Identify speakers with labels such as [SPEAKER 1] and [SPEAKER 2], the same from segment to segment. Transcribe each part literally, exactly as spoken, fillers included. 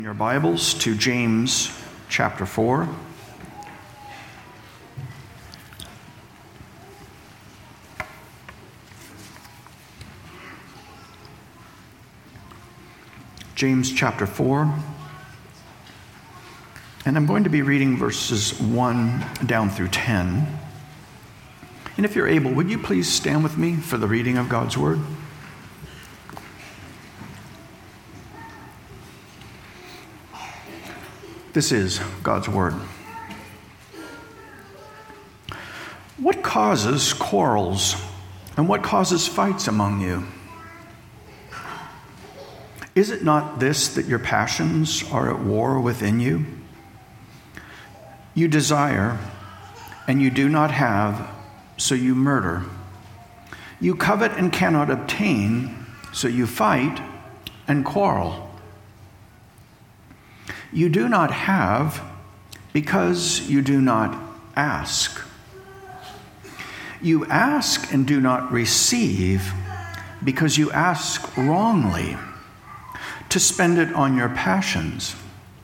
[SPEAKER 1] Your Bibles to James chapter four. James chapter four. And I'm going to be reading verses one down through ten. And if you're able, would you please stand with me for the reading of God's word? This is God's word. What causes quarrels and what causes fights among you? Is it not this, that your passions are at war within you? You desire and you do not have, so you murder. You covet and cannot obtain, so you fight and quarrel. You do not have because you do not ask. You ask and do not receive because you ask wrongly, to spend it on your passions.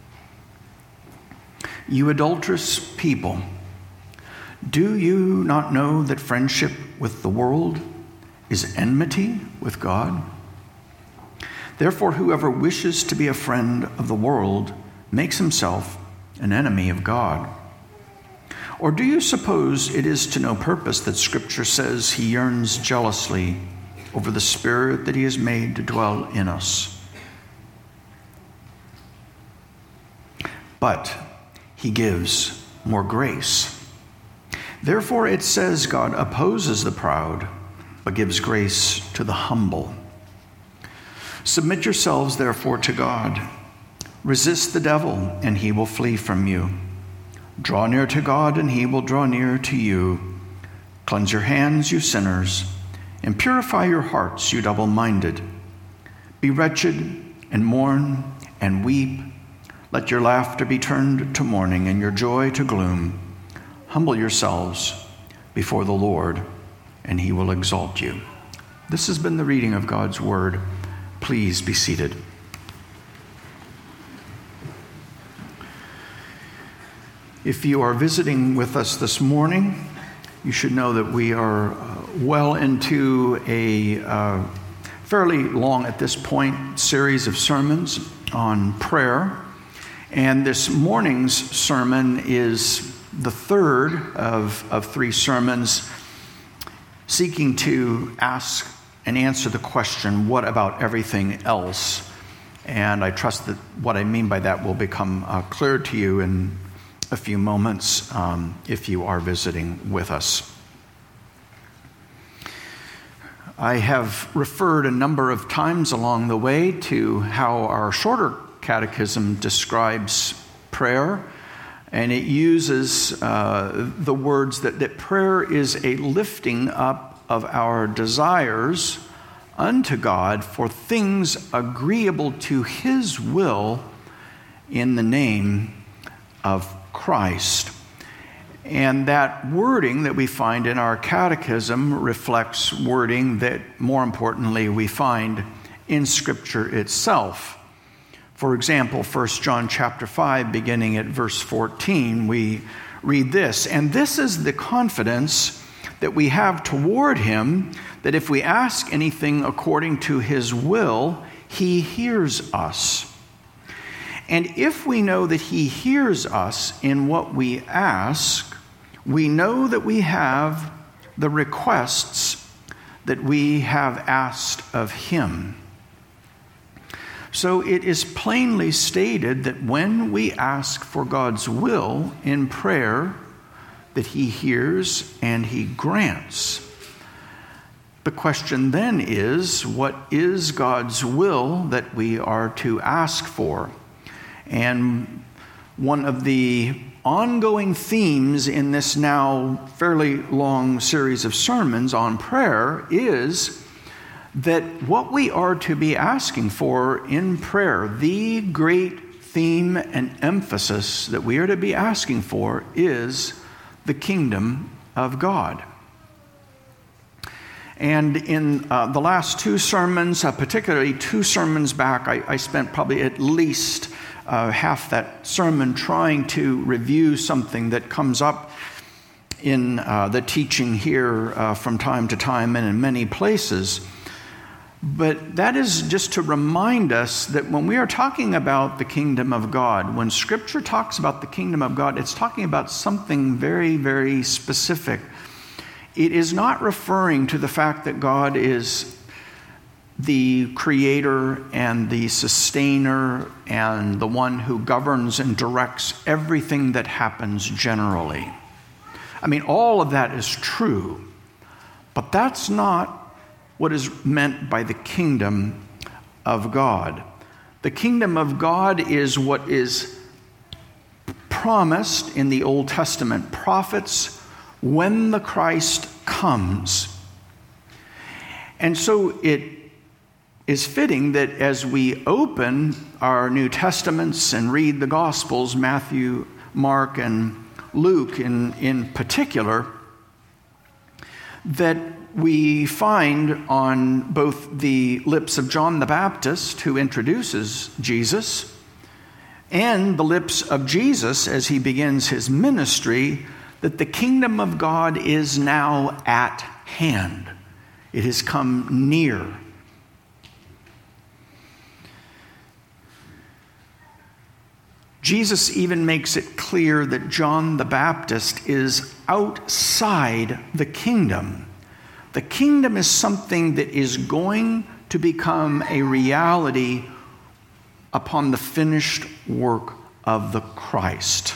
[SPEAKER 1] You adulterous people, do you not know that friendship with the world is enmity with God? Therefore, whoever wishes to be a friend of the world makes himself an enemy of God. Or do you suppose it is to no purpose that Scripture says he yearns jealously over the Spirit that he has made to dwell in us? But he gives more grace. Therefore it says God opposes the proud, but gives grace to the humble. Submit yourselves therefore to God. Resist the devil, and he will flee from you. Draw near to God, and he will draw near to you. Cleanse your hands, you sinners, and purify your hearts, you double-minded. Be wretched, and mourn, and weep. Let your laughter be turned to mourning, and your joy to gloom. Humble yourselves before the Lord, and he will exalt you. This has been the reading of God's word. Please be seated. If you are visiting with us this morning, you should know that we are uh, well into a uh, fairly long, at this point, series of sermons on prayer. And this morning's sermon is the third of, of three sermons seeking to ask and answer the question, what about everything else? And I trust that what I mean by that will become uh, clear to you in a few moments um, if you are visiting with us. I have referred a number of times along the way to how our shorter catechism describes prayer, and it uses uh, the words that, that prayer is a lifting up of our desires unto God for things agreeable to his will in the name of Christ. And that wording that we find in our catechism reflects wording that, more importantly, we find in Scripture itself. For example, First John chapter five, beginning at verse fourteen, we read this, "And this is the confidence that we have toward him, that if we ask anything according to his will, he hears us. And if we know that he hears us in what we ask, we know that we have the requests that we have asked of him." So it is plainly stated that when we ask for God's will in prayer, that he hears and he grants. The question then is, what is God's will that we are to ask for? And one of the ongoing themes in this now fairly long series of sermons on prayer is that what we are to be asking for in prayer, the great theme and emphasis that we are to be asking for, is the kingdom of God. And in uh, the last two sermons, uh, particularly two sermons back, I, I spent probably at least uh, half that sermon trying to review something that comes up in uh, the teaching here uh, from time to time and in many places. But that is just to remind us that when we are talking about the kingdom of God, when Scripture talks about the kingdom of God, it's talking about something very, very specific. It is not referring to the fact that God is the creator and the sustainer and the one who governs and directs everything that happens generally. I mean, all of that is true, but that's not what is meant by the kingdom of God. The kingdom of God is what is promised in the Old Testament prophets when the Christ comes. And so it is fitting that as we open our New Testaments and read the Gospels, Matthew, Mark, and Luke in, in particular, that we find on both the lips of John the Baptist, who introduces Jesus, and the lips of Jesus as he begins his ministry, that the kingdom of God is now at hand. It has come near. Jesus even makes it clear that John the Baptist is outside the kingdom. The kingdom is something that is going to become a reality upon the finished work of the Christ.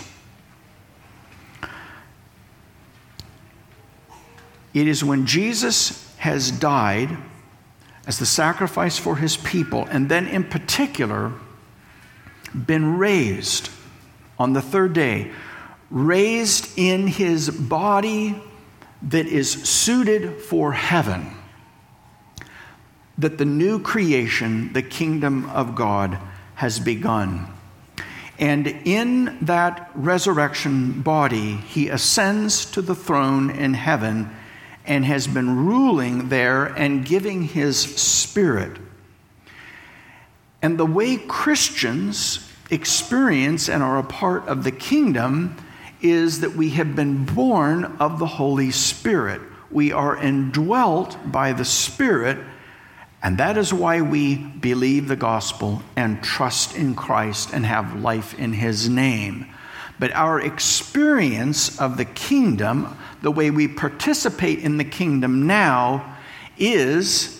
[SPEAKER 1] It is when Jesus has died as the sacrifice for his people, and then in particular been raised on the third day, raised in his body that is suited for heaven, that the new creation, the kingdom of God, has begun. And in that resurrection body, he ascends to the throne in heaven and has been ruling there and giving his Spirit. And the way Christians experience and are a part of the kingdom is that we have been born of the Holy Spirit. We are indwelt by the Spirit, and that is why we believe the gospel and trust in Christ and have life in his name. But our experience of the kingdom, the way we participate in the kingdom now, is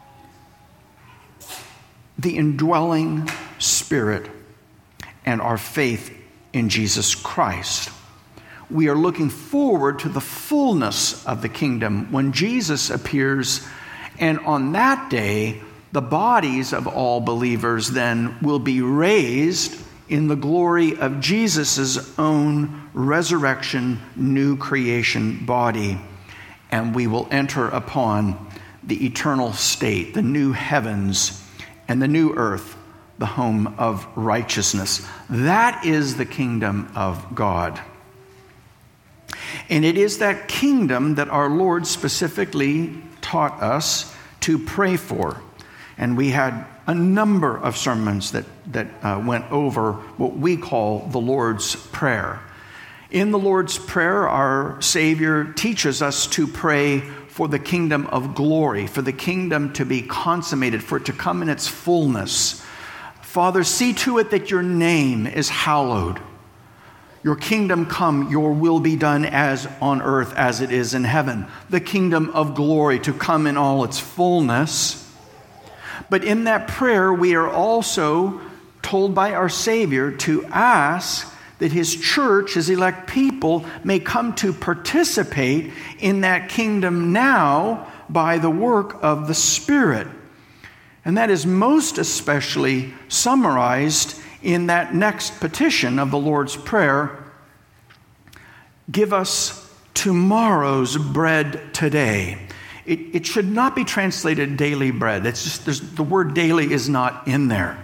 [SPEAKER 1] the indwelling Spirit and our faith in Jesus Christ. We are looking forward to the fullness of the kingdom when Jesus appears, and on that day, the bodies of all believers then will be raised in the glory of Jesus' own resurrection, new creation body, and we will enter upon the eternal state, the new heavens and the new earth, the home of righteousness. That is the kingdom of God. And it is that kingdom that our Lord specifically taught us to pray for. And we had a number of sermons that, that uh, went over what we call the Lord's Prayer. In the Lord's Prayer, our Savior teaches us to pray for the kingdom of glory, for the kingdom to be consummated, for it to come in its fullness. Father, see to it that your name is hallowed. Your kingdom come, your will be done as on earth as it is in heaven. The kingdom of glory to come in all its fullness. But in that prayer, we are also told by our Savior to ask that his church, his elect people, may come to participate in that kingdom now by the work of the Spirit. And that is most especially summarized in that next petition of the Lord's Prayer: give us tomorrow's bread today. It, it should not be translated daily bread. It's just there's, the word daily is not in there.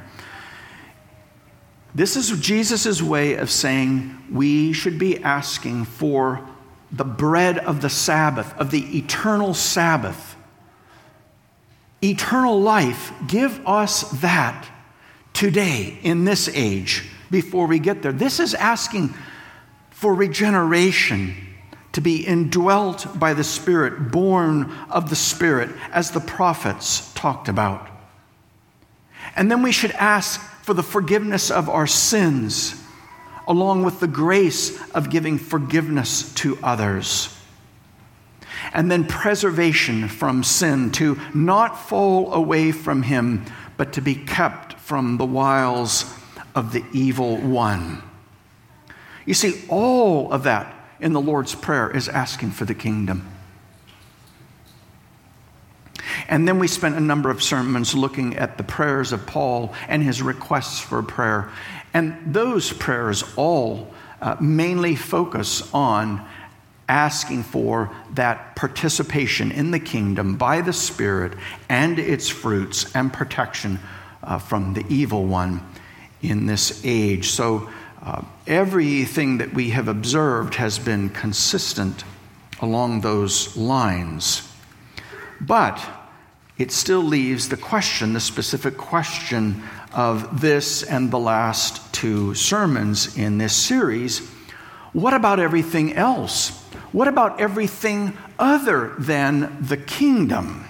[SPEAKER 1] This is Jesus' way of saying we should be asking for the bread of the Sabbath, of the eternal Sabbath. Eternal life, give us that today in this age. before we get there. This is asking for regeneration, to be indwelt by the Spirit, born of the Spirit, as the prophets talked about. And then we should ask for the forgiveness of our sins, along with the grace of giving forgiveness to others. And then preservation from sin, to not fall away from Him, but to be kept from the wiles of the evil one. You see, all of that in the Lord's Prayer is asking for the kingdom. And then we spent a number of sermons looking at the prayers of Paul and his requests for prayer. And those prayers all uh, mainly focus on asking for that participation in the kingdom by the Spirit and its fruits and protection uh, from the evil one in this age. So uh, everything that we have observed has been consistent along those lines. But it still leaves the question, the specific question of this and the last two sermons in this series. What about everything else? What about everything other than the kingdom?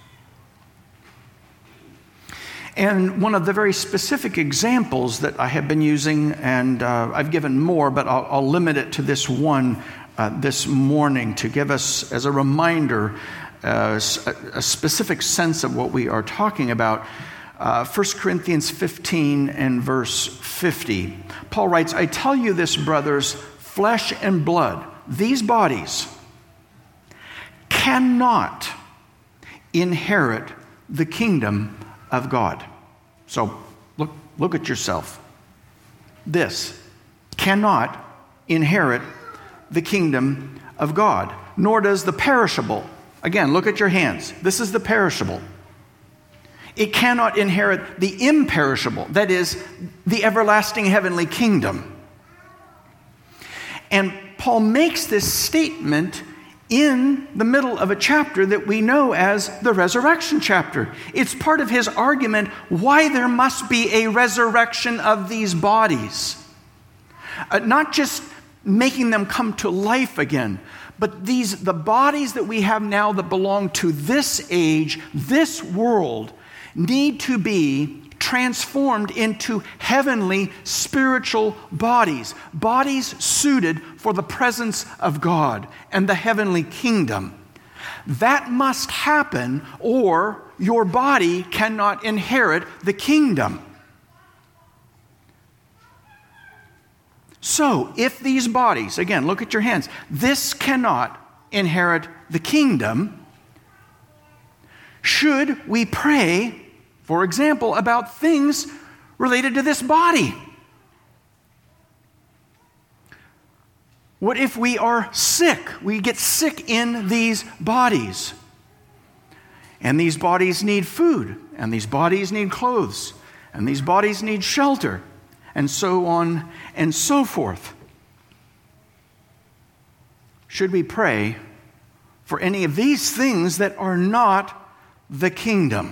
[SPEAKER 1] And one of the very specific examples that I have been using, and uh, I've given more, but I'll, I'll limit it to this one uh, this morning to give us, as a reminder, uh, a, a specific sense of what we are talking about. Uh, First Corinthians fifteen and verse fifty. Paul writes, "I tell you this, brothers, flesh and blood, these bodies, cannot inherit the kingdom of God." So look, look at yourself. This cannot inherit the kingdom of God, nor does the perishable. Again, look at your hands. This is the perishable. It cannot inherit the imperishable, that is, the everlasting heavenly kingdom. And Paul makes this statement in the middle of a chapter that we know as the resurrection chapter. It's part of his argument why there must be a resurrection of these bodies. Uh, not just making them come to life again, but these the bodies that we have now that belong to this age, this world, need to be transformed into heavenly spiritual bodies, bodies suited for the presence of God and the heavenly kingdom. That must happen, or your body cannot inherit the kingdom. So, if these bodies, again, look at your hands, this cannot inherit the kingdom, should we pray, for example, about things related to this body? What if we are sick? We get sick in these bodies. And these bodies need food. And these bodies need clothes. And these bodies need shelter. And so on and so forth. Should we pray for any of these things that are not the kingdom?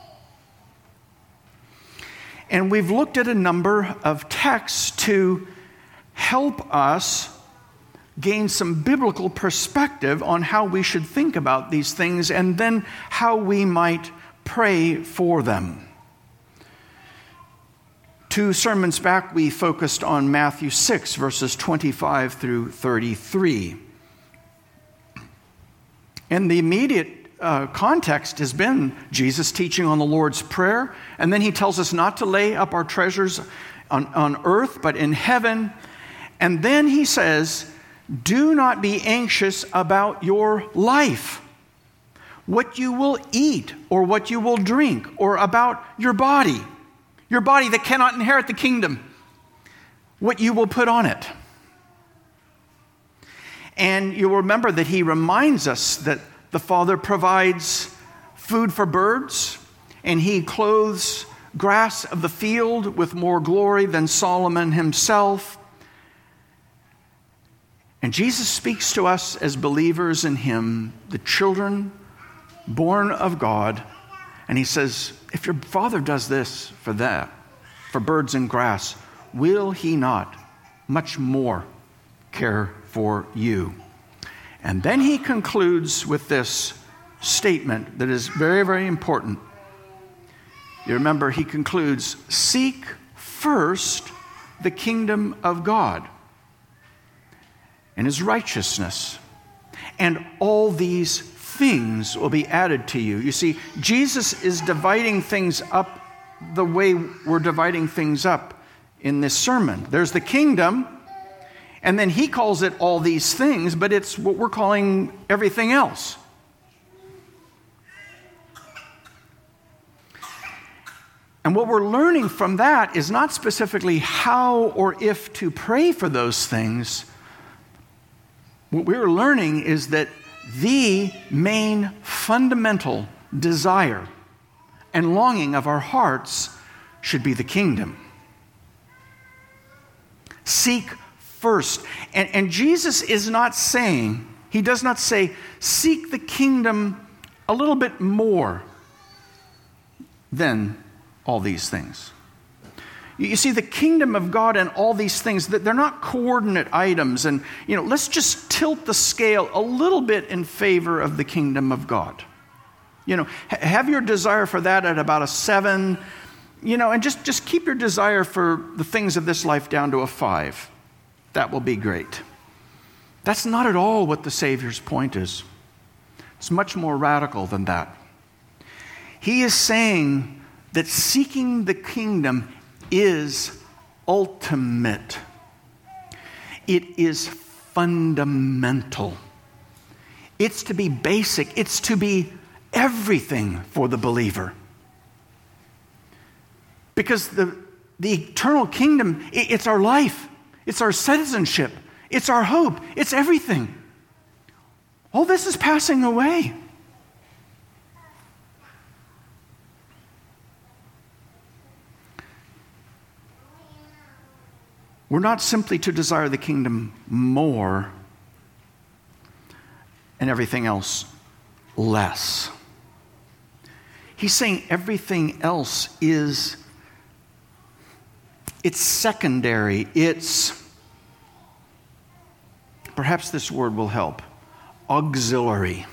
[SPEAKER 1] And we've looked at a number of texts to help us gain some biblical perspective on how we should think about these things and then how we might pray for them. Two sermons back, we focused on Matthew six, verses twenty-five through thirty-three. And the immediate uh, context has been Jesus teaching on the Lord's Prayer, and then he tells us not to lay up our treasures on, on earth, but in heaven. And then he says, do not be anxious about your life, what you will eat or what you will drink, or about your body, your body that cannot inherit the kingdom, what you will put on it. And you'll remember that he reminds us that the Father provides food for birds, and he clothes grass of the field with more glory than Solomon himself. And Jesus speaks to us as believers in him, the children born of God, and he says, if your Father does this for that, for birds and grass, will he not much more care for you? And then he concludes with this statement that is very, very important. You remember, he concludes, seek first the kingdom of God and his righteousness, and all these things will be added to you. You see, Jesus is dividing things up the way we're dividing things up in this sermon. There's the kingdom, and then he calls it all these things, but it's what we're calling everything else. And what we're learning from that is not specifically how or if to pray for those things. What we're learning is that the main fundamental desire and longing of our hearts should be the kingdom. Seek first. And, and Jesus is not saying, he does not say, seek the kingdom a little bit more than all these things. You see, the kingdom of God and all these things, they're not coordinate items. And, you know, let's just tilt the scale a little bit in favor of the kingdom of God. You know, have your desire for that at about a seven, you know, and just, just keep your desire for the things of this life down to a five. That will be great. That's not at all what the Savior's point is. It's much more radical than that. He is saying that seeking the kingdom is ultimate. It is fundamental. It's to be basic. It's to be everything for the believer. Because the, the eternal kingdom, it, it's our life. It's our citizenship. It's our hope. It's everything. All this is passing away. We're not simply to desire the kingdom more and everything else less. He's saying everything else is, it's secondary. It's, perhaps this word will help, auxiliary.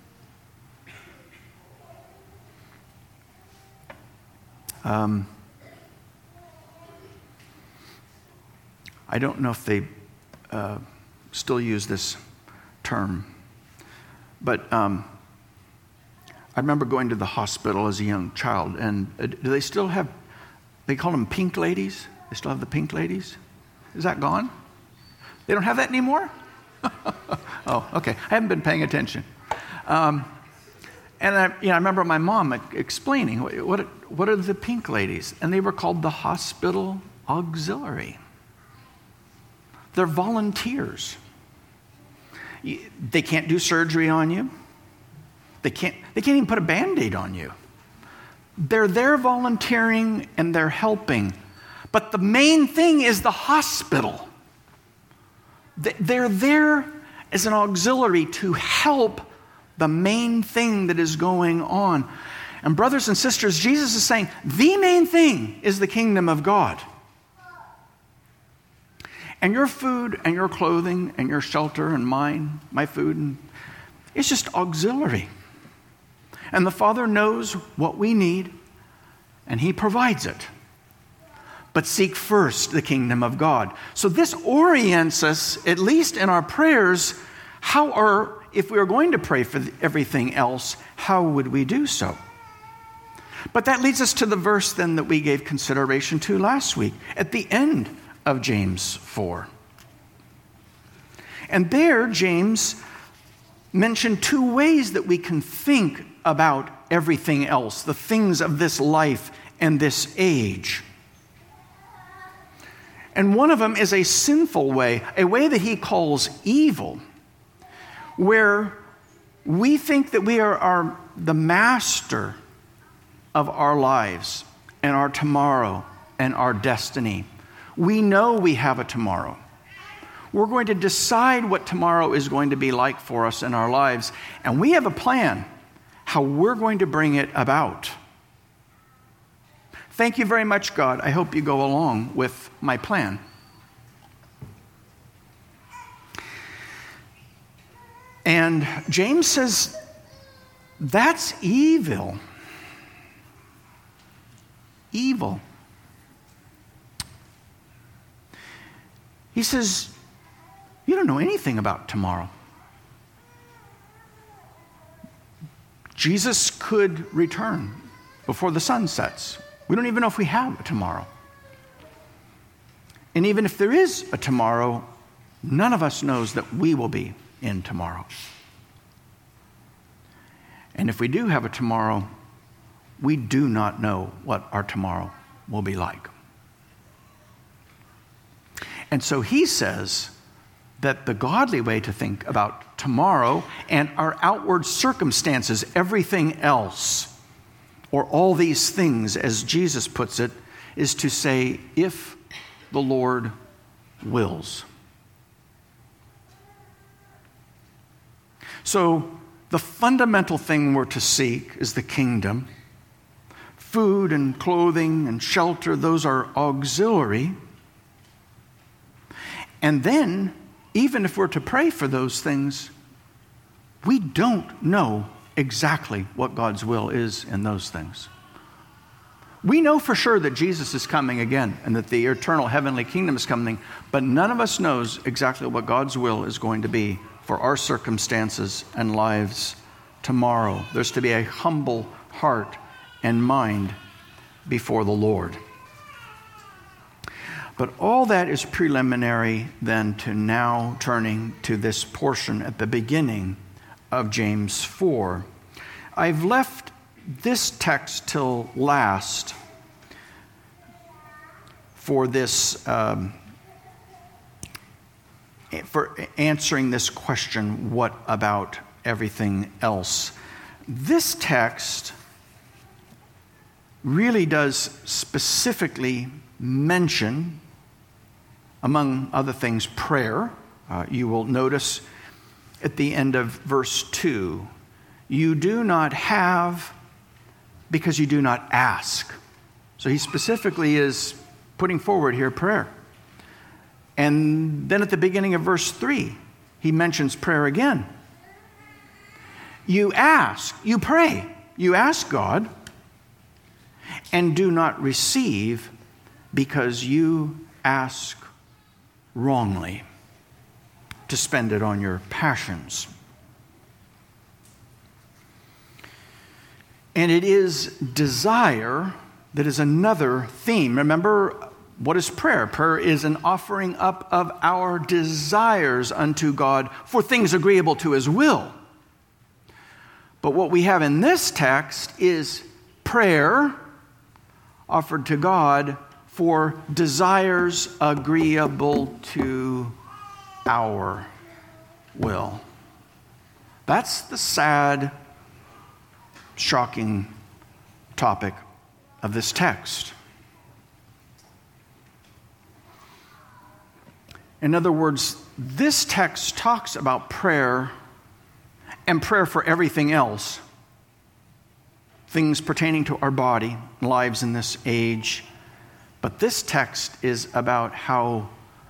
[SPEAKER 1] Um, I don't know if they uh, still use this term, but um, I remember going to the hospital as a young child, and uh, do they still have, they call them pink ladies? They still have the pink ladies? Is that gone? They don't have that anymore? Oh, okay. I haven't been paying attention. Um, and I, you know, I remember my mom explaining, what, what are the pink ladies? And they were called the hospital auxiliary. They're volunteers. They can't do surgery on you. They can't, they can't even put a Band-Aid on you. They're there volunteering and they're helping. But the main thing is the hospital. They're there as an auxiliary to help the main thing that is going on. And brothers and sisters, Jesus is saying the main thing is the kingdom of God. And your food and your clothing and your shelter and mine, my food, and it's just auxiliary. And the Father knows what we need, and He provides it. But seek first the kingdom of God. So this orients us, at least in our prayers, how are, if we are going to pray for everything else, how would we do so? But that leads us to the verse then that we gave consideration to last week, at the end of James four. And there, James mentioned two ways that we can think about everything else, the things of this life and this age. And one of them is a sinful way, a way that he calls evil, where we think that we are, are the master of our lives and our tomorrow and our destiny. We know we have a tomorrow. We're going to decide what tomorrow is going to be like for us in our lives, and we have a plan how we're going to bring it about. Thank you very much, God. I hope you go along with my plan. And James says, that's evil. Evil. He says, you don't know anything about tomorrow. Jesus could return before the sun sets. We don't even know if we have a tomorrow. And even if there is a tomorrow, none of us knows that we will be in tomorrow. And if we do have a tomorrow, we do not know what our tomorrow will be like. And so he says that the godly way to think about tomorrow and our outward circumstances, everything else, or all these things, as Jesus puts it, is to say, if the Lord wills. So the fundamental thing we're to seek is the kingdom. Food and clothing and shelter, those are auxiliary. And then, even if we're to pray for those things, we don't know exactly what God's will is in those things. We know for sure that Jesus is coming again and that the eternal heavenly kingdom is coming, but none of us knows exactly what God's will is going to be for our circumstances and lives tomorrow. There's to be a humble heart and mind before the Lord. But all that is preliminary then to now turning to this portion at the beginning of James four. I've left this text till last for this, um, for answering this question, what about everything else? This text really does specifically mention, among other things, prayer. Uh, you will notice at the end of verse two, you do not have because you do not ask. So he specifically is putting forward here prayer. And then at the beginning of verse three, he mentions prayer again. You ask, you pray, you ask God, and do not receive because you ask wrongly to spend it on your passions. And it is desire that is another theme. Remember, what is prayer? Prayer is an offering up of our desires unto God for things agreeable to His will. But what we have in this text is prayer offered to God for desires agreeable to our will. That's the sad, shocking topic of this text. In other words, this text talks about prayer and prayer for everything else, things pertaining to our body, lives in this age. But this text is about how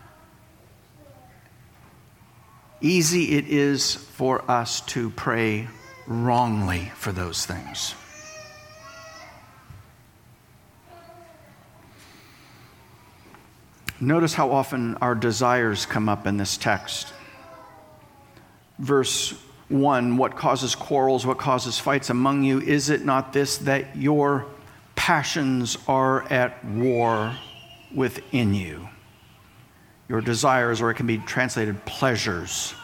[SPEAKER 1] easy it is for us to pray wrongly for those things. Notice how often our desires come up in this text. Verse one, what causes quarrels, what causes fights among you? Is it not this, that your passions are at war within you? Your desires, or it can be translated pleasures.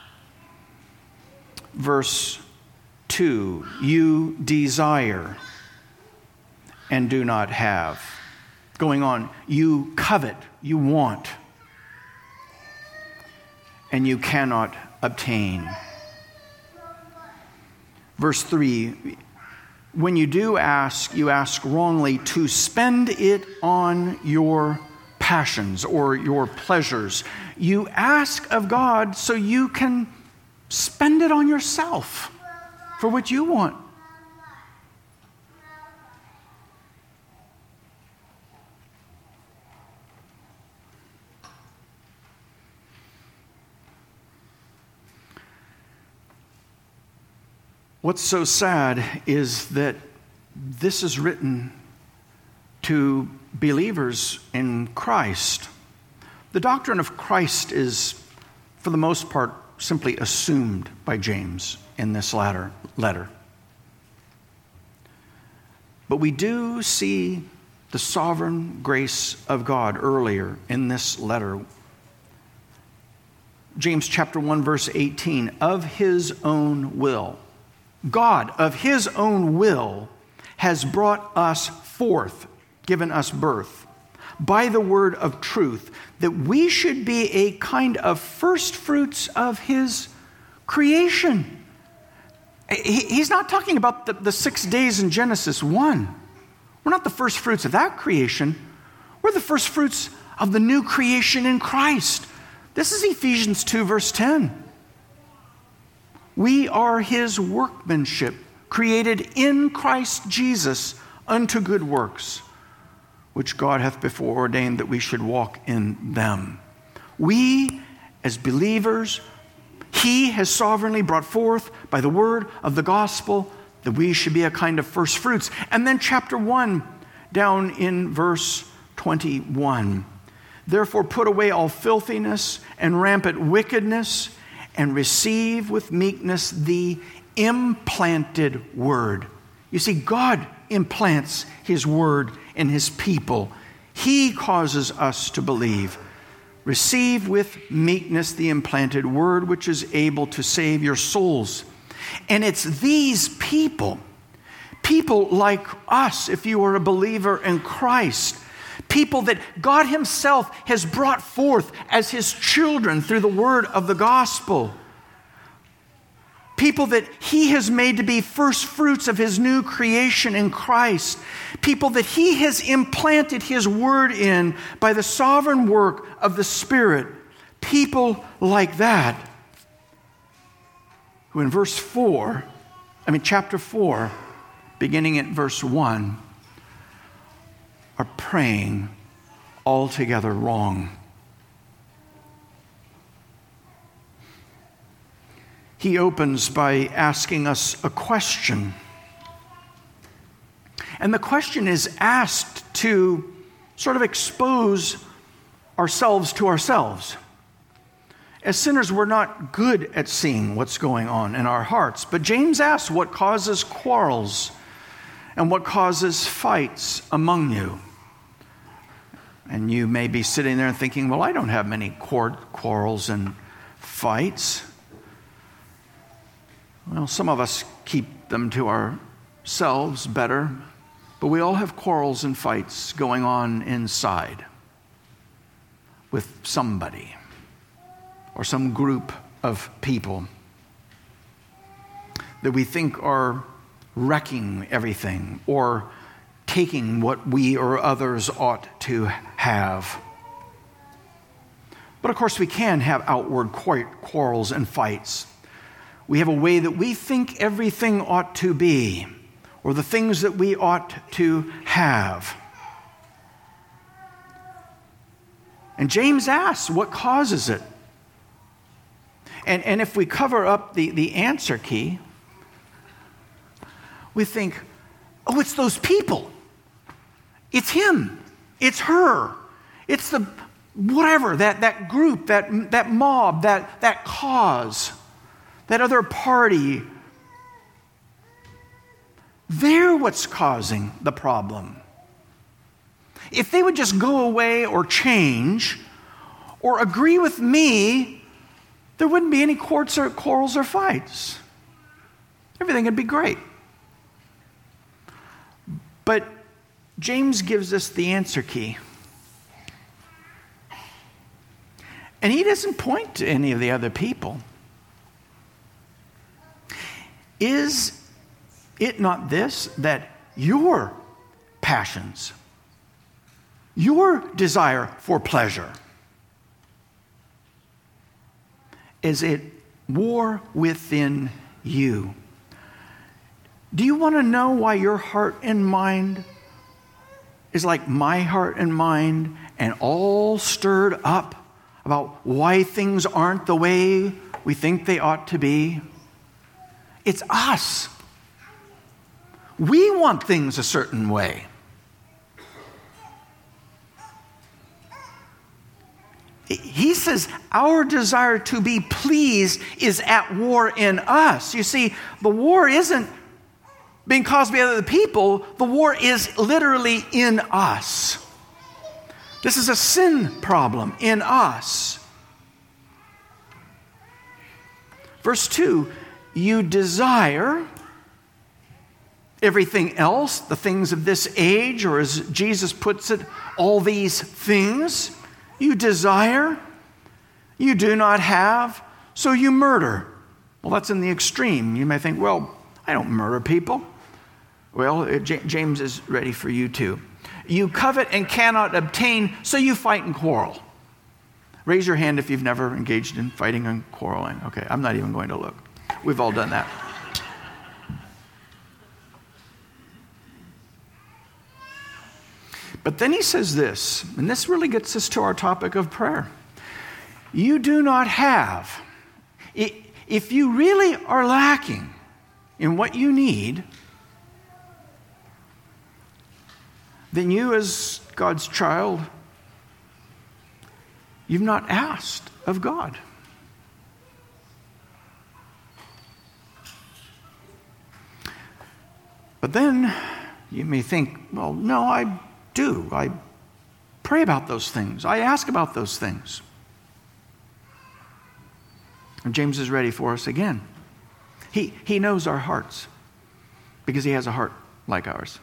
[SPEAKER 1] Verse two, you desire and do not have. Going on, you covet, you want, and you cannot obtain. Verse three, when you do ask, you ask wrongly to spend it on your passions or your pleasures. You ask of God so you can spend it on yourself for what you want. What's so sad is that this is written to believers in Christ. The doctrine of Christ is, for the most part, simply assumed by James in this latter letter. But we do see the sovereign grace of God earlier in this letter. James chapter one, verse eighteen, of his own will. God, of his own will, has brought us forth, given us birth, by the word of truth, that we should be a kind of first fruits of his creation. He's not talking about the, the six days in Genesis one. We're not the first fruits of that creation. We're the first fruits of the new creation in Christ. This is Ephesians two, verse ten. We are his workmanship, created in Christ Jesus unto good works, which God hath before ordained that we should walk in them. We, as believers, he has sovereignly brought forth by the word of the gospel that we should be a kind of first fruits. And then chapter one, down in verse twenty-one. Therefore put away all filthiness and rampant wickedness, and receive with meekness the implanted word. You see, God implants his word in his people. He causes us to believe. Receive with meekness the implanted word, which is able to save your souls. And it's these people, people like us, if you are a believer in Christ, people that God himself has brought forth as his children through the word of the gospel. People that he has made to be first fruits of his new creation in Christ. People that he has implanted his word in by the sovereign work of the Spirit. People like that, who in verse four, I mean chapter four, beginning at verse one, are praying altogether wrong. He opens by asking us a question. And the question is asked to sort of expose ourselves to ourselves. As sinners, we're not good at seeing what's going on in our hearts. But James asks, what causes quarrels and what causes fights among you? And you may be sitting there and thinking, well, I don't have many quarrels and fights. Well, some of us keep them to ourselves better, but we all have quarrels and fights going on inside with somebody or some group of people that we think are wrecking everything or taking what we or others ought to have. But of course, we can have outward quarrels and fights. We have a way that we think everything ought to be, or the things that we ought to have. And James asks, what causes it? And, and if we cover up the, the answer key, we think, oh, it's those people. It's him. It's her. It's the whatever, that, that group, that, that mob, that, that cause, that other party. They're what's causing the problem. If they would just go away or change or agree with me, there wouldn't be any quarrels or, quarrels or fights. Everything would be great. But James gives us the answer key. And he doesn't point to any of the other people. Is it not this, that your passions, your desire for pleasure, is it war within you? Do you want to know why your heart and mind is like my heart and mind and all stirred up about why things aren't the way we think they ought to be? It's us. We want things a certain way. He says our desire to be pleased is at war in us. You see, the war isn't being caused by other people. The war is literally in us. This is a sin problem in us. Verse two, you desire everything else, the things of this age, or as Jesus puts it, all these things. You desire, you do not have, so you murder. Well, that's in the extreme. You may think, well, I don't murder people. Well, J- James is ready for you too. You covet and cannot obtain, so you fight and quarrel. Raise your hand if you've never engaged in fighting and quarreling. Okay, I'm not even going to look. We've all done that. But then he says this, and this really gets us to our topic of prayer. You do not have. If you really are lacking in what you need, then you as God's child, you've not asked of God. But then you may think, well, no, I do. I pray about those things. I ask about those things. And James is ready for us again. He, he knows our hearts because he has a heart like ours.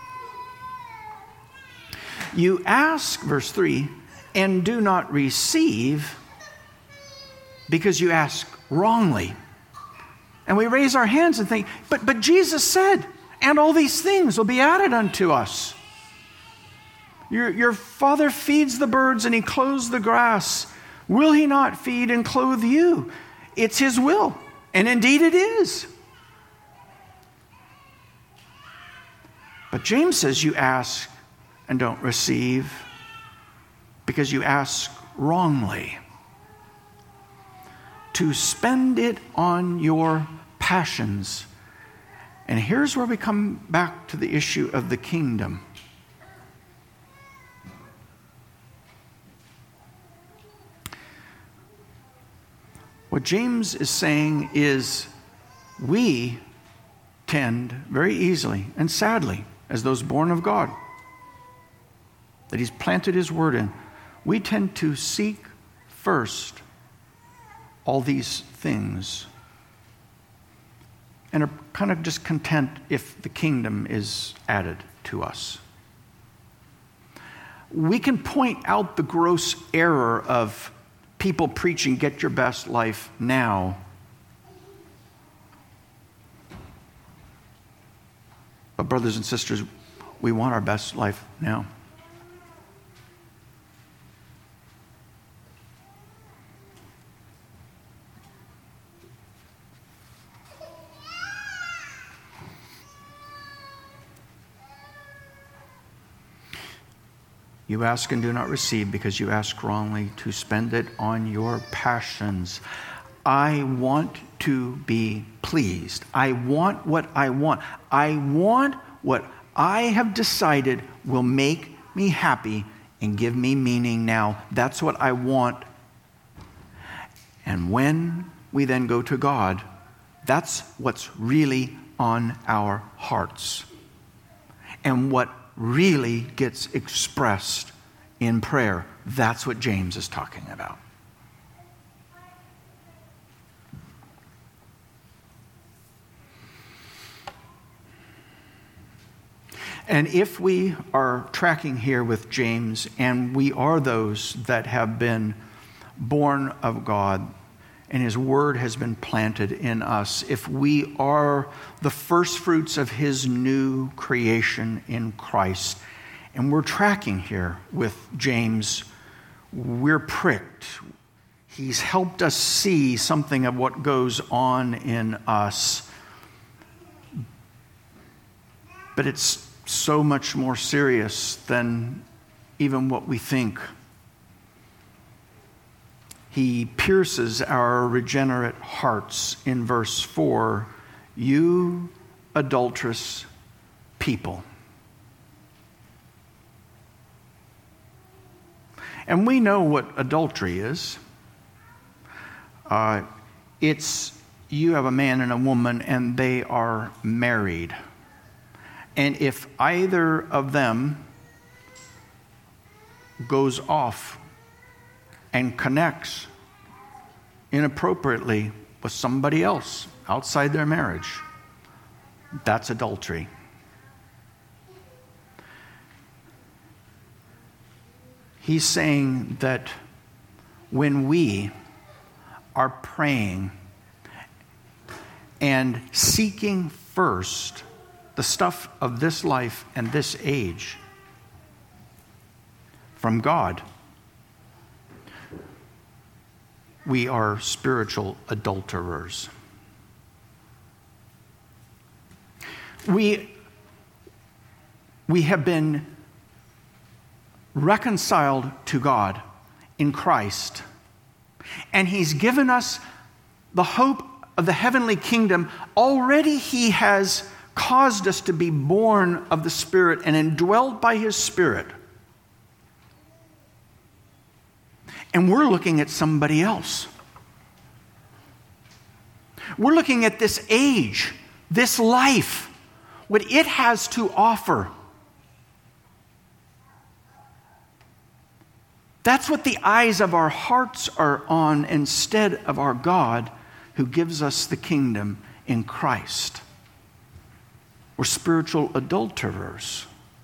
[SPEAKER 1] You ask, verse three, and do not receive because you ask wrongly. And we raise our hands and think, but, but Jesus said, and all these things will be added unto us. Your, your Father feeds the birds and he clothes the grass. Will he not feed and clothe you? It's his will. And indeed it is. But James says you ask and don't receive because you ask wrongly. To spend it on your passions. And here's where we come back to the issue of the kingdom. What James is saying is we tend very easily and sadly, as those born of God, that he's planted his word in, we tend to seek first all these things and are kind of just content if the kingdom is added to us. We can point out the gross error of people preaching, get your best life now. But brothers and sisters, we want our best life now. You ask and do not receive because you ask wrongly to spend it on your passions. I want to be pleased. I want what I want. I want what I have decided will make me happy and give me meaning now. That's what I want. And when we then go to God, that's what's really on our hearts. And what really gets expressed in prayer. That's what James is talking about. And if we are tracking here with James, and we are those that have been born of God, and his word has been planted in us, if we are the first fruits of his new creation in Christ, and we're tracking here with James, we're pricked. He's helped us see something of what goes on in us. But it's so much more serious than even what we think. He pierces our regenerate hearts in verse four. You adulterous, people. And we know what adultery is. Uh, it's you have a man and a woman and they are married. And if either of them goes off and connects inappropriately with somebody else outside their marriage, that's adultery. He's saying that when we are praying and seeking first the stuff of this life and this age from God, we are spiritual adulterers. We, we have been reconciled to God in Christ, and He's given us the hope of the heavenly kingdom. Already He has caused us to be born of the Spirit and indwelled by His Spirit. And we're looking at somebody else. We're looking at this age, this life, what it has to offer. That's what the eyes of our hearts are on instead of our God who gives us the kingdom in Christ. We're spiritual adulterers.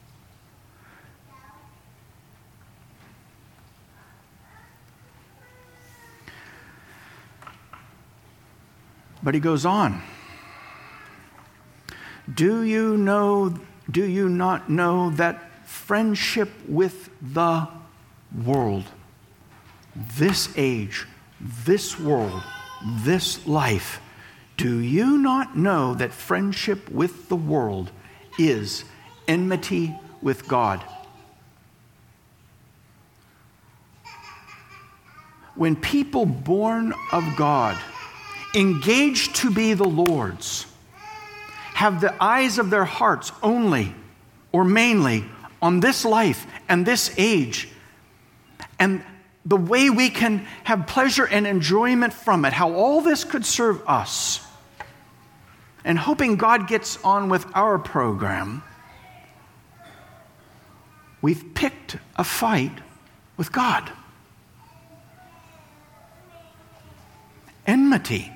[SPEAKER 1] But he goes on. Do you know, do you not know that friendship with the world, this age, this world, this life, do you not know that friendship with the world is enmity with God? When people born of God, engaged to be the Lord's, have the eyes of their hearts only or mainly on this life and this age, and the way we can have pleasure and enjoyment from it, how all this could serve us, and hoping God gets on with our program, we've picked a fight with God. Enmity.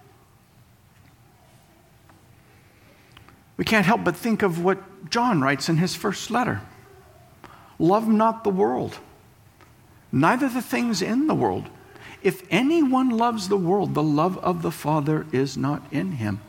[SPEAKER 1] We can't help but think of what John writes in his first letter. Love not the world, neither the things in the world. If anyone loves the world, the love of the Father is not in him.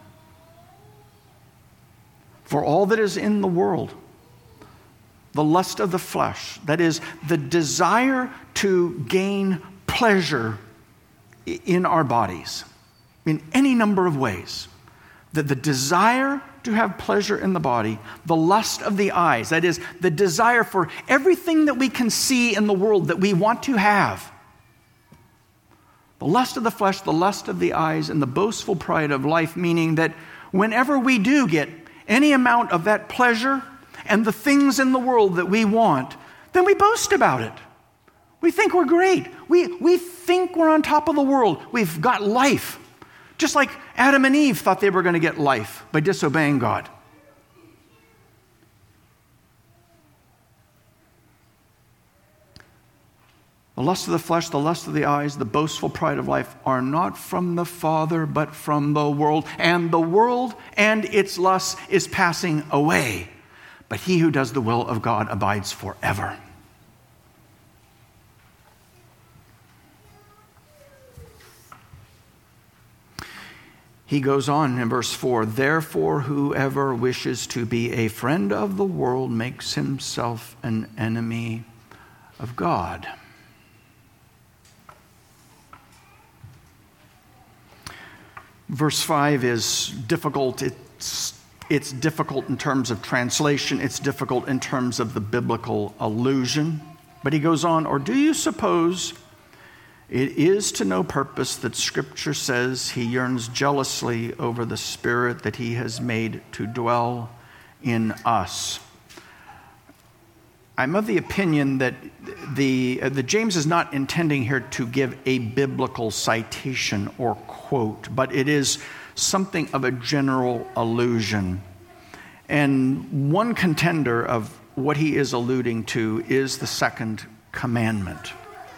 [SPEAKER 1] For all that is in the world, the lust of the flesh, that is, the desire to gain pleasure in our bodies, in any number of ways, that the desire to have pleasure in the body, the lust of the eyes, that is, the desire for everything that we can see in the world that we want to have. The lust of the flesh, the lust of the eyes, and the boastful pride of life, meaning that whenever we do get any amount of that pleasure and the things in the world that we want, then we boast about it. We think we're great. We, we think we're on top of the world. We've got life. Just like Adam and Eve thought they were going to get life by disobeying God. The lust of the flesh, the lust of the eyes, the boastful pride of life are not from the Father, but from the world. And the world and its lust is passing away. But he who does the will of God abides forever. He goes on in verse four, therefore whoever wishes to be a friend of the world makes himself an enemy of God. Verse five is difficult. It's, it's difficult in terms of translation. It's difficult in terms of the biblical allusion. But he goes on, or do you suppose it is to no purpose that Scripture says he yearns jealously over the Spirit that he has made to dwell in us. I'm of the opinion that the, uh, the James is not intending here to give a biblical citation or quote, but it is something of a general allusion. And one contender of what he is alluding to is the second commandment.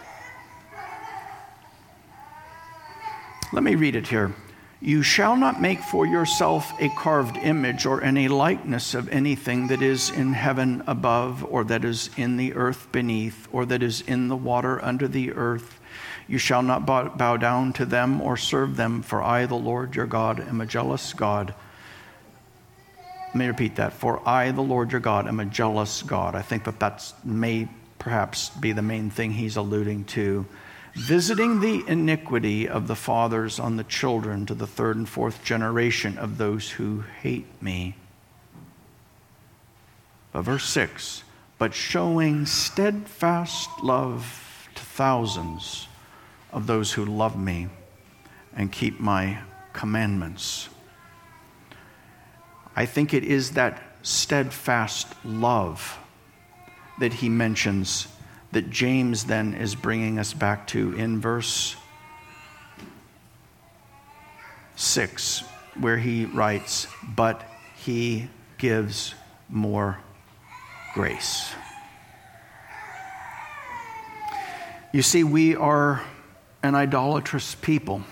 [SPEAKER 1] Let me read it here. You shall not make for yourself a carved image or any likeness of anything that is in heaven above, or that is in the earth beneath, or that is in the water under the earth. You shall not bow, bow down to them or serve them, for I, the Lord your God, am a jealous God. Let me repeat that. For I, the Lord your God, am a jealous God. I think that that may perhaps be the main thing he's alluding to. Visiting the iniquity of the fathers on the children to the third and fourth generation of those who hate me. But verse six, but showing steadfast love to thousands of those who love me and keep my commandments. I think it is that steadfast love that he mentions that James then is bringing us back to in verse six, where he writes, but he gives more grace. You see, we are an idolatrous people.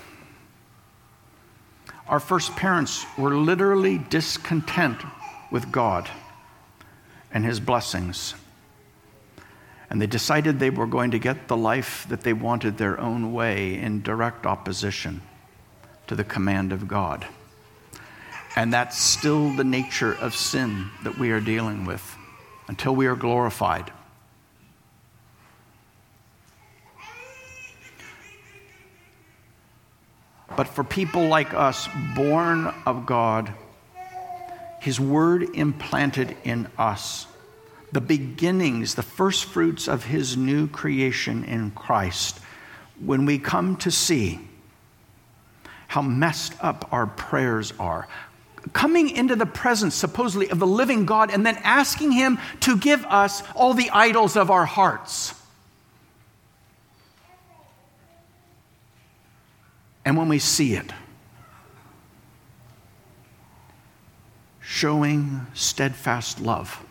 [SPEAKER 1] Our first parents were literally discontent with God and his blessings. And they decided they were going to get the life that they wanted their own way in direct opposition to the command of God. And that's still the nature of sin that we are dealing with until we are glorified. But for people like us, born of God, his word implanted in us, the beginnings, the first fruits of his new creation in Christ, when we come to see how messed up our prayers are, coming into the presence supposedly of the living God and then asking him to give us all the idols of our hearts. And when we see it, showing steadfast love,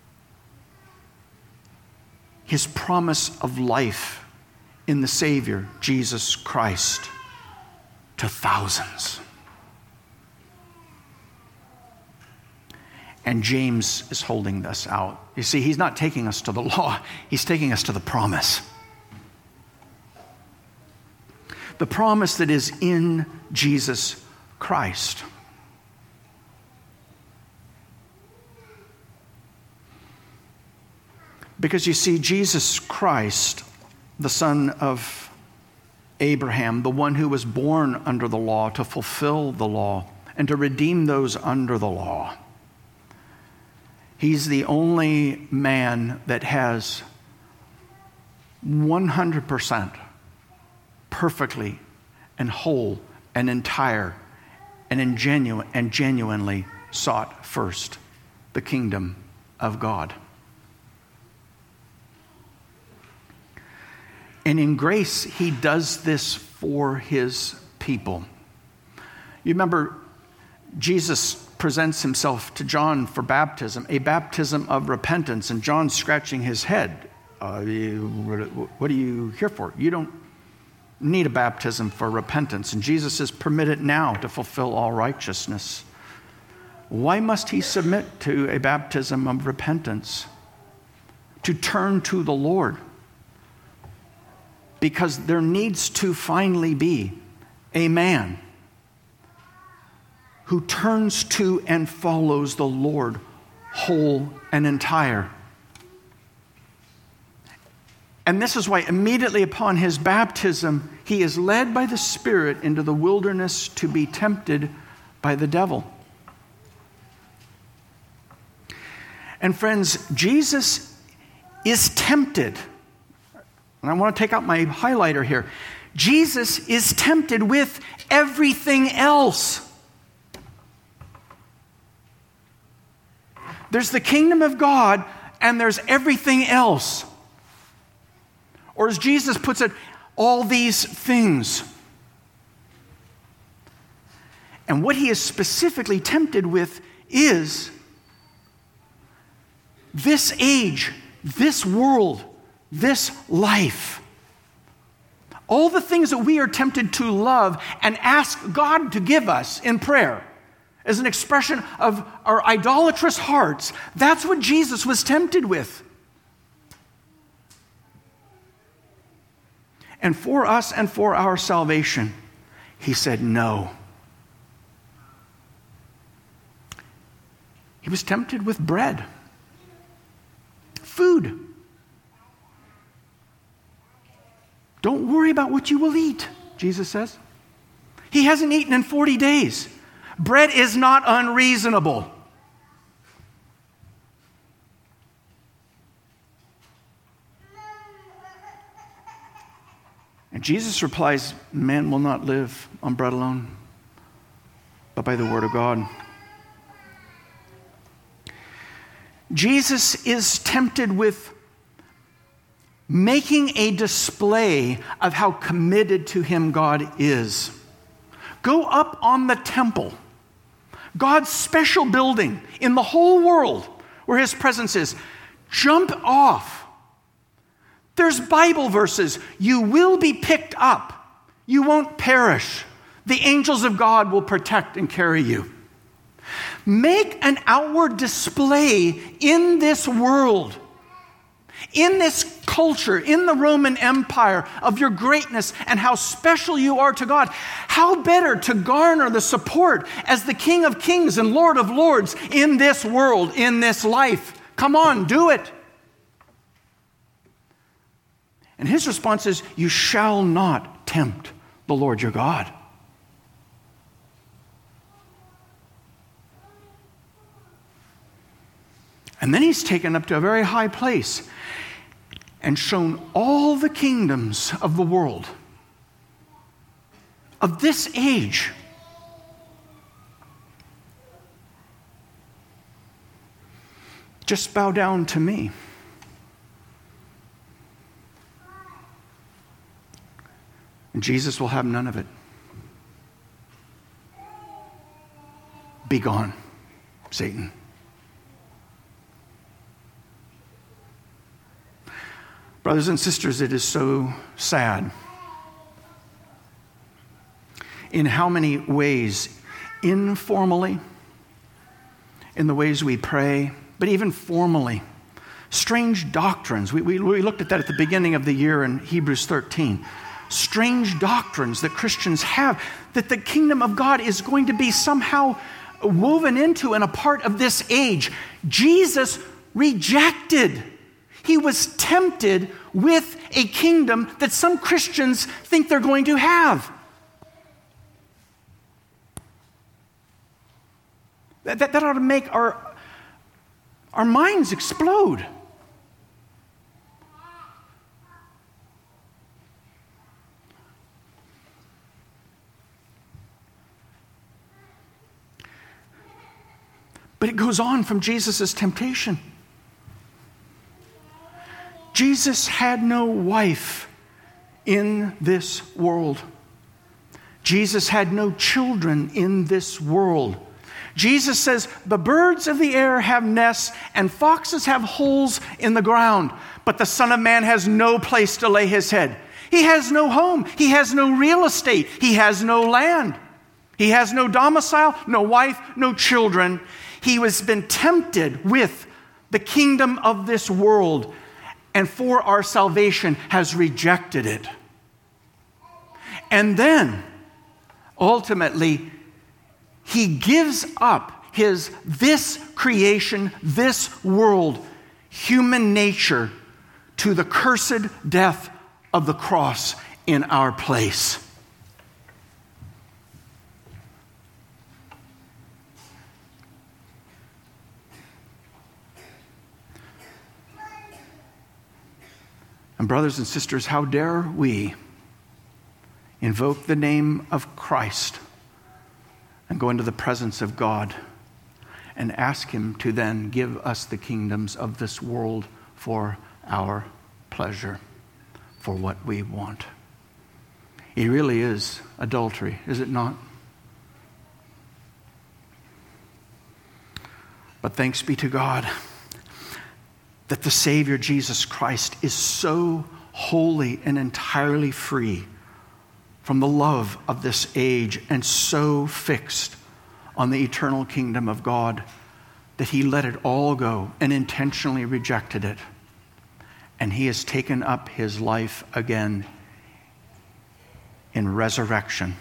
[SPEAKER 1] his promise of life in the Savior, Jesus Christ, to thousands. And James is holding this out. You see, he's not taking us to the law, he's taking us to the promise. The promise that is in Jesus Christ. Because you see, Jesus Christ, the son of Abraham, the one who was born under the law to fulfill the law and to redeem those under the law. He's the only man that has one hundred percent perfectly and whole and entire and, in genuine, and genuinely sought first the kingdom of God. And in grace, he does this for his people. You remember, Jesus presents himself to John for baptism, a baptism of repentance, and John's scratching his head. Uh, what are you here for? You don't need a baptism for repentance. And Jesus says, permit it now to fulfill all righteousness. Why must he submit to a baptism of repentance? To turn to the Lord. Because there needs to finally be a man who turns to and follows the Lord whole and entire. And this is why immediately upon his baptism, he is led by the Spirit into the wilderness to be tempted by the devil. And friends, Jesus is tempted. And I want to take out my highlighter here. Jesus is tempted with everything else. There's the kingdom of God, and there's everything else. Or as Jesus puts it, all these things. And what he is specifically tempted with is this age, this world, this life. All the things that we are tempted to love and ask God to give us in prayer as an expression of our idolatrous hearts, that's what Jesus was tempted with. And for us and for our salvation, he said no. He was tempted with bread, food. Don't worry about what you will eat, Jesus says. He hasn't eaten in forty days. Bread is not unreasonable. And Jesus replies, man will not live on bread alone, but by the word of God. Jesus is tempted with making a display of how committed to him God is. Go up on the temple, God's special building in the whole world where his presence is. Jump off. There's Bible verses. You will be picked up. You won't perish. The angels of God will protect and carry you. Make an outward display in this world, in this culture, in the Roman Empire, of your greatness and how special you are to God. How better to garner the support as the King of Kings and Lord of Lords in this world, in this life? Come on, do it. And his response is, you shall not tempt the Lord your God. And then he's taken up to a very high place and shown all the kingdoms of the world, of this age. Just bow down to me. And Jesus will have none of it. Be gone, Satan. Brothers and sisters, it is so sad in how many ways, informally, in the ways we pray, but even formally, strange doctrines. We, we, we looked at that at the beginning of the year in Hebrews thirteen. Strange doctrines that Christians have, that the kingdom of God is going to be somehow woven into and a part of this age. Jesus rejected. He was tempted with a kingdom that some Christians think they're going to have. That, that, that ought to make our, our minds explode. But it goes on from Jesus' temptation. Jesus had no wife in this world. Jesus had no children in this world. Jesus says, the birds of the air have nests and foxes have holes in the ground, but the Son of Man has no place to lay his head. He has no home. He has no real estate. He has no land. He has no domicile, no wife, no children. He has been tempted with the kingdom of this world, and for our salvation has rejected it. And then, ultimately, he gives up his this creation, this world, human nature, to the cursed death of the cross in our place. And brothers and sisters, how dare we invoke the name of Christ and go into the presence of God and ask him to then give us the kingdoms of this world for our pleasure, for what we want. It really is adultery, is it not? But thanks be to God that the Savior Jesus Christ is so holy and entirely free from the love of this age and so fixed on the eternal kingdom of God that he let it all go and intentionally rejected it. And he has taken up his life again in resurrection.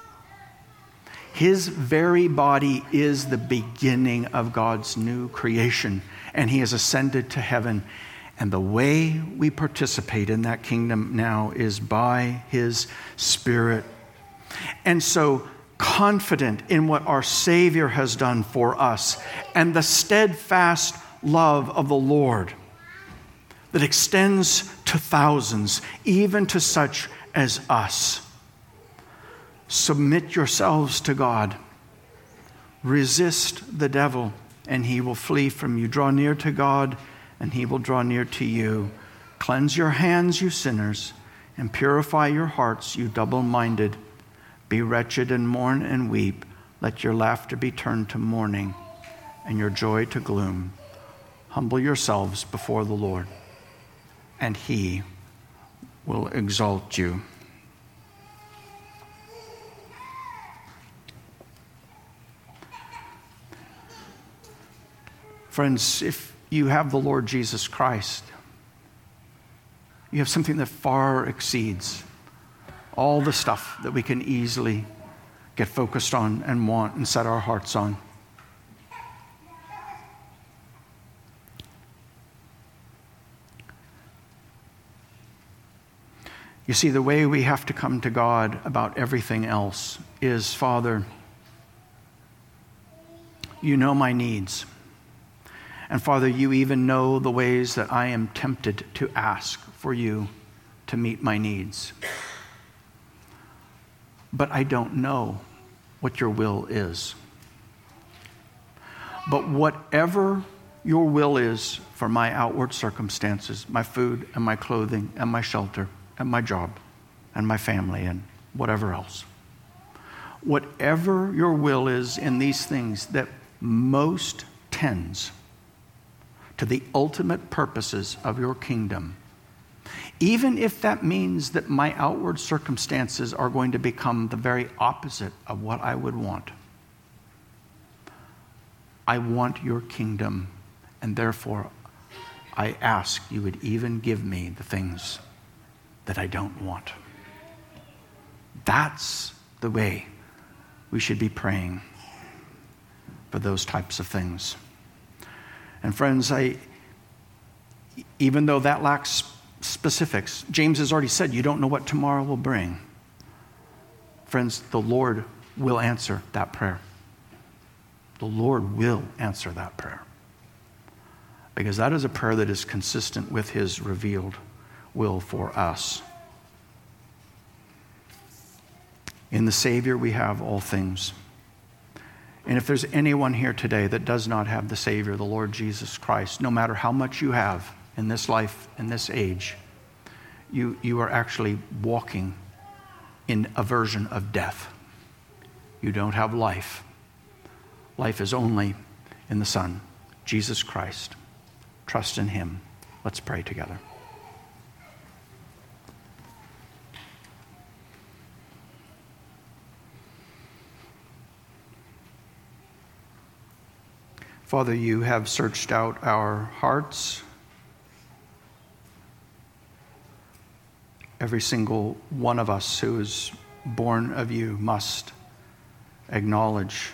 [SPEAKER 1] His very body is the beginning of God's new creation, and he has ascended to heaven. And the way we participate in that kingdom now is by his Spirit. And so, confident in what our Savior has done for us and the steadfast love of the Lord that extends to thousands, even to such as us. Submit yourselves to God. Resist the devil, and he will flee from you. Draw near to God, and he will draw near to you. Cleanse your hands, you sinners, and purify your hearts, you double-minded. Be wretched and mourn and weep. Let your laughter be turned to mourning and your joy to gloom. Humble yourselves before the Lord, and he will exalt you. Friends, if you have the Lord Jesus Christ, you have something that far exceeds all the stuff that we can easily get focused on and want and set our hearts on. You see, the way we have to come to God about everything else is, Father, you know my needs. And Father, you even know the ways that I am tempted to ask for you to meet my needs. But I don't know what your will is. But whatever your will is for my outward circumstances, my food and my clothing and my shelter and my job and my family and whatever else, whatever your will is in these things that most tends to the ultimate purposes of your kingdom, even if that means that my outward circumstances are going to become the very opposite of what I would want. I want your kingdom, and therefore I ask you would even give me the things that I don't want. That's the way we should be praying for those types of things. And friends, I, even though that lacks specifics, James has already said you don't know what tomorrow will bring. Friends, the Lord will answer that prayer. The Lord will answer that prayer. Because that is a prayer that is consistent with his revealed will for us. In the Savior we have all things. And if there's anyone here today that does not have the Savior, the Lord Jesus Christ, no matter how much you have in this life, in this age, you, you are actually walking in a version of death. You don't have life. Life is only in the Son, Jesus Christ. Trust in him. Let's pray together. Father, you have searched out our hearts. Every single one of us who is born of you must acknowledge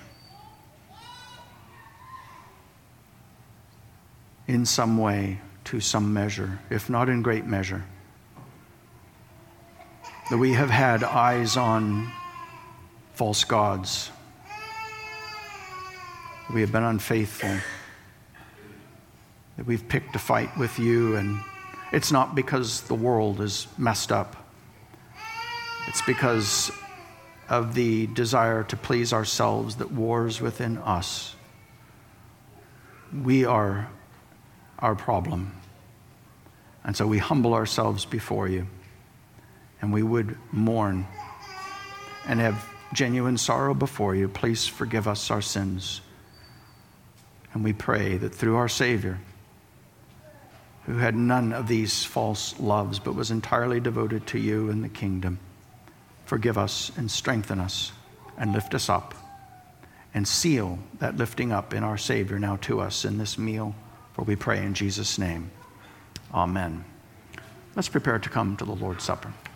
[SPEAKER 1] in some way, to some measure, if not in great measure, that we have had eyes on false gods. We have been unfaithful, that we've picked a fight with you, and it's not because the world is messed up. It's because of the desire to please ourselves that wars within us. we are our problem. And so we humble ourselves before you, and we would mourn and have genuine sorrow before you. Please forgive us our sins. And we pray that through our Savior, who had none of these false loves but was entirely devoted to you and the kingdom, forgive us and strengthen us and lift us up and seal that lifting up in our Savior now to us in this meal. For we pray in Jesus' name. Amen. Let's prepare to come to the Lord's Supper.